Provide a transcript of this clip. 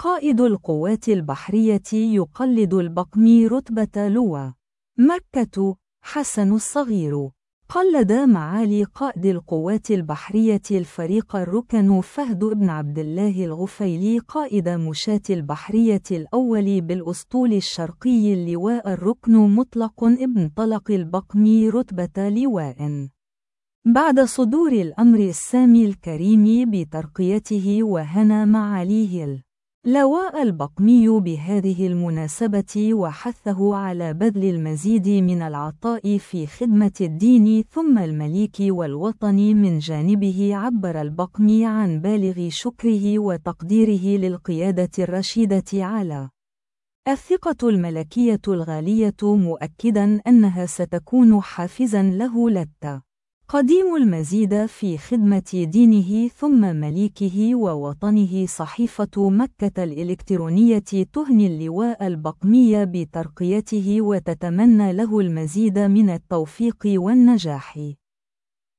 قائد القوات البحرية يقلد البقمي رتبة لواء. مكة: حسن الصغير. قلد معالي قائد القوات البحرية الفريق الركن فهد بن عبد الله الغفيلي قائد مشاة البحرية الأول بالأسطول الشرقي اللواء الركن مطلق ابن طلق البقمي رتبة لواء. بعد صدور الأمر السامي الكريم بترقيته وهنى معاليه اللواء البقمي بهذه المناسبة وحثه على بذل المزيد من العطاء في خدمة الدين ثم المليك والوطن من جانبه. عبر البقمي عن بالغ شكره وتقديره للقيادة الرشيدة على الثقة الملكية الغالية، مؤكدا أنها ستكون حافزا له قديم المزيد في خدمة دينه ثم مليكه ووطنه. صحيفة مكة الإلكترونية تهني اللواء البقمي بترقيته وتتمنى له المزيد من التوفيق والنجاح.